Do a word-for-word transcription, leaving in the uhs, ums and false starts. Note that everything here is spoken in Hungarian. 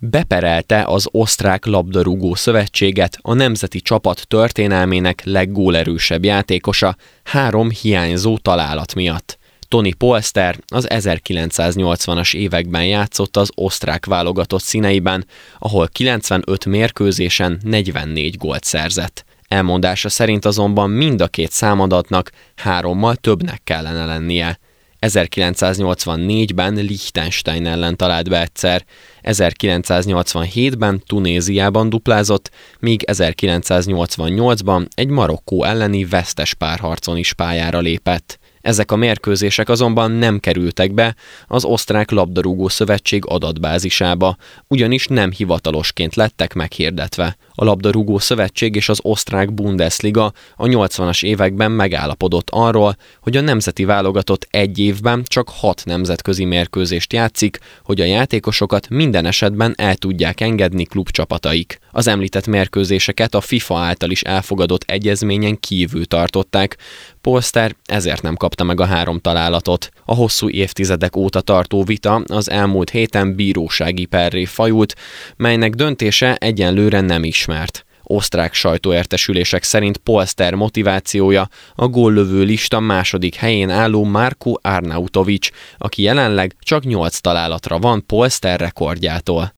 beperelte az osztrák labdarúgó szövetséget, a nemzeti csapat történelmének leggólerősebb játékosa három hiányzó találat miatt. Toni Polster az ezerkilencszáznyolcvanas években játszott az osztrák válogatott színeiben, ahol kilencvenöt mérkőzésen negyvennégy gólt szerzett. Elmondása szerint azonban mind a két számadatnak hárommal többnek kellene lennie. ezerkilencszáznyolcvannégyben Liechtenstein ellen talált be egyszer, ezerkilencszáznyolcvanhétben Tunéziában duplázott, míg ezerkilencszáznyolcvannyolcban egy Marokkó elleni vesztes párharcon is pályára lépett. Ezek a mérkőzések azonban nem kerültek be az osztrák labdarúgó szövetség adatbázisába, ugyanis nem hivatalosként lettek meghirdetve. A labdarúgó szövetség és az osztrák Bundesliga a nyolcvanas években megállapodott arról, hogy a nemzeti válogatott egy évben csak hat nemzetközi mérkőzést játszik, hogy a játékosokat minden esetben el tudják engedni klubcsapataik. Az említett mérkőzéseket a FIFA által is elfogadott egyezményen kívül tartották, Polster ezért nem kapta meg a három találatot. A hosszú évtizedek óta tartó vita az elmúlt héten bírósági perré fajult, melynek döntése egyenlőre nem ismert. Osztrák sajtóértesülések szerint Polster motivációja a góllövő lista második helyén álló Marko Arnautovic, aki jelenleg csak nyolc találatra van Polster rekordjától.